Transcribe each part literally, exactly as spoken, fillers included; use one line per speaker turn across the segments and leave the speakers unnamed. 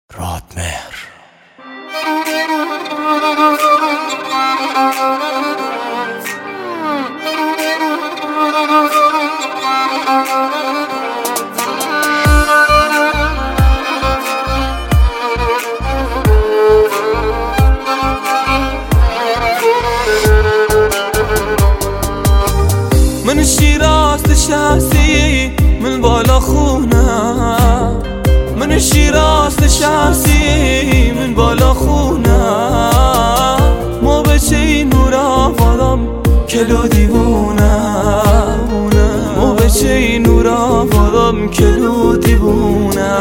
رادمهر.
من شیراز نشستی من بالا خونه، من شیراز نشستی من بالا خونه، ما بچه نور آوادم کلو دیوونه، ما بچه نور آوادم کلو دیوونه.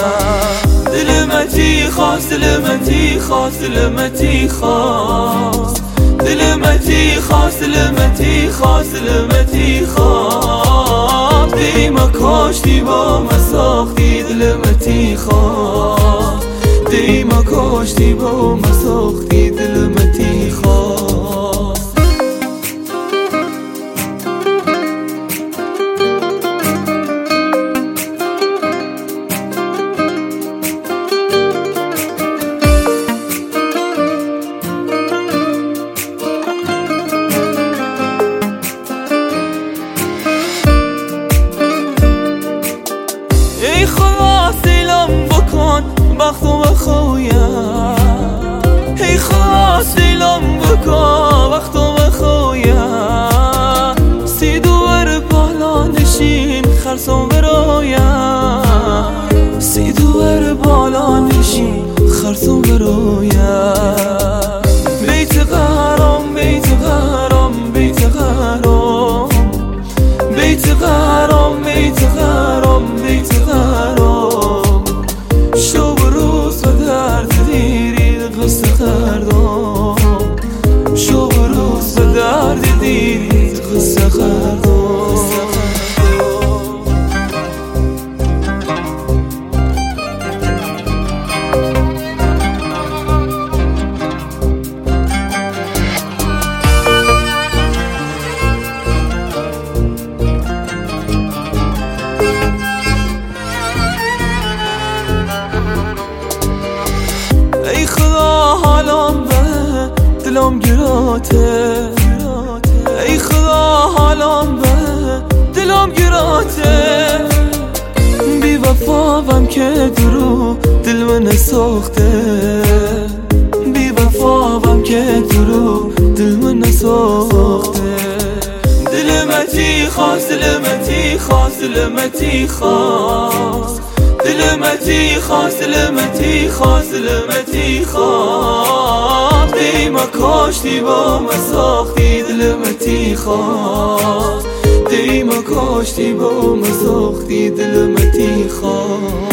دلمتی خواست دلمتی خواست دلمتی خواست دلمتی خواست دلمتی خواست دلمتی خواست دیما کاشتی با ما ساختی دلمتی خواست دیما کاشتی با ما ساختی دلمتی خواست. ای خدا سیلم بکن بختو بخویم، ای خدا سیلم بکن بختو بخویم، سی دوور بالا نشین خرسون برویم، سی دوور بالا نشین خرسون برویم. بیت غرام بیت غرام بیت غرام بیت غرام بیت غرام بیت غرام، شب روز و درد دیری قصه خردام، شب روز و درد دیری قصه خردام. ای خدا حالم به دلم گراته، ای خدا حالم به دلم گراته، بی وفاوم که درو دل من ساخته، بی وفاوم که درو دل من ساخته. دلمتی خواست دلمتی خواست دلمتی خواست دلمتی خواست دلمتی خواست دلمتی خواست دیما کاشتی با ما ساختی دلمتی خواست دیما کاشتی با ما ساختی دلمتی خواست.